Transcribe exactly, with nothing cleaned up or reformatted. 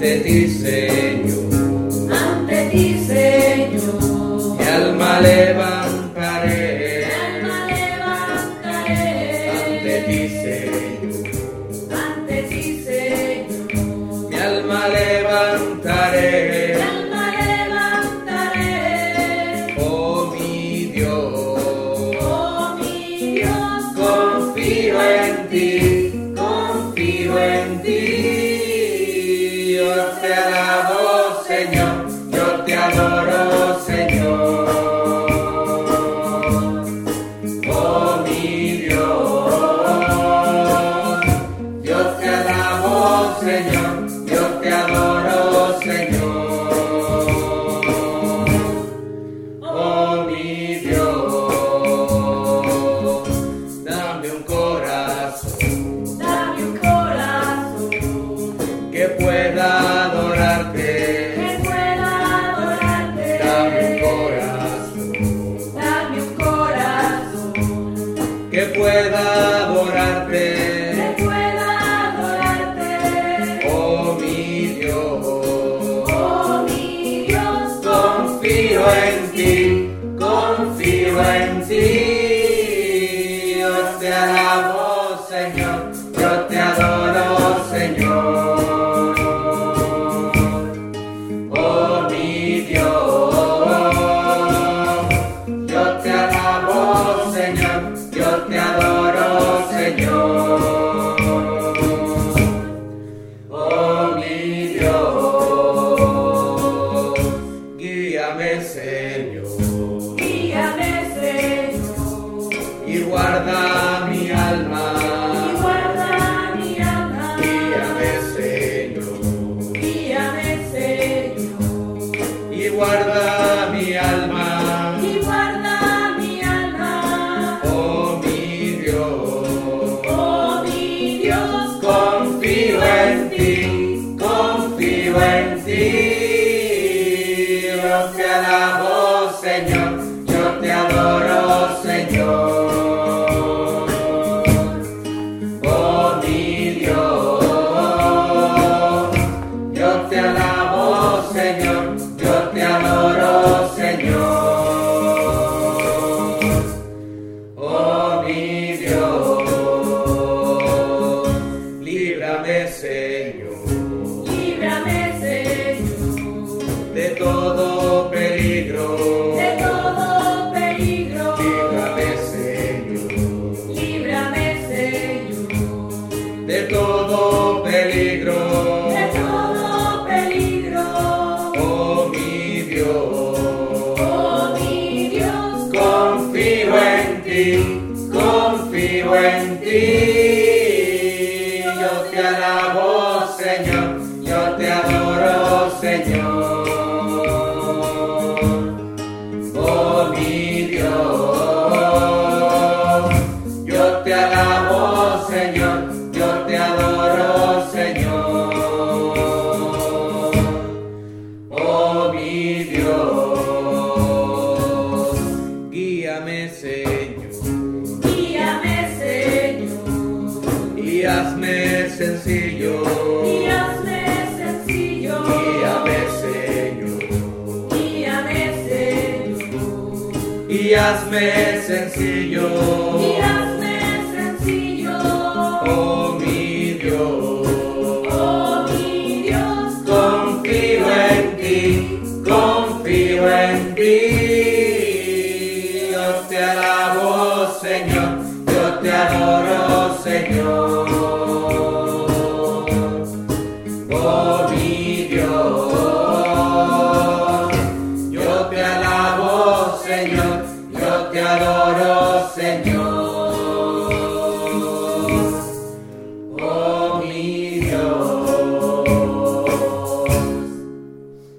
ante ti, Señor, ante ti, Señor, mi alma levantaré, mi alma levantaré, ante ti, Señor, ante ti, Señor, mi alma levantaré, mi alma levantaré, oh mi Dios, oh mi Dios, confío en ti, confío en ti. Yo te alabo, Señor, yo te adoro, Señor. Oh mi Dios, yo te alabo, Señor, yo te adoro, Señor. Oh mi Dios, dame un corazón dame un corazón que pueda adorarte. que pueda adorarte, Dame un corazón dame un corazón que pueda adorarte. que pueda adorarte, Oh mi Dios, oh mi Dios, confío en ti, confío en ti. Yo te alabo, Señor, yo te adoro, Señor. Oh mi Dios, yo te alabo, Señor, yo te adoro, Señor. Oh mi Dios, guíame, Señor, guíame, Señor, y guarda mi alma. y guarda mi alma, Guíame, Señor, guíame, Señor, y guarda mi alma. y guarda mi alma, Oh mi Dios, oh mi Dios, confío en ti, confío en ti. Yo te alabo, Señor, yo te adoro, Señor. Oh mi Dios, yo te alabo, Señor, yo te adoro, Señor. Oh mi Dios, líbrame, Señor, líbrame, Señor, de todo peligro. de todo peligro, Líbrame, Señor, líbrame, Señor, de todo peligro. de todo peligro, Oh mi Dios, oh mi Dios, confío en ti, confío en ti. Yo te alabo, Señor, yo te adoro, Señor. Oh mi Dios, yo te alabo, Señor, yo te adoro, Señor. Oh mi Dios, guíame, Señor, guíame, Señor, y hazme sencillo. y hazme sencillo, Guíame, Señor, guíame, Señor, y hazme sencillo. y hazme sencillo, Oh mi Dios, oh mi Dios, confío en ti, confío en ti. Yo te alabo, Señor, yo te adoro, Señor. Oh mi Dios, yo te alabo, Señor, yo te adoro, Señor.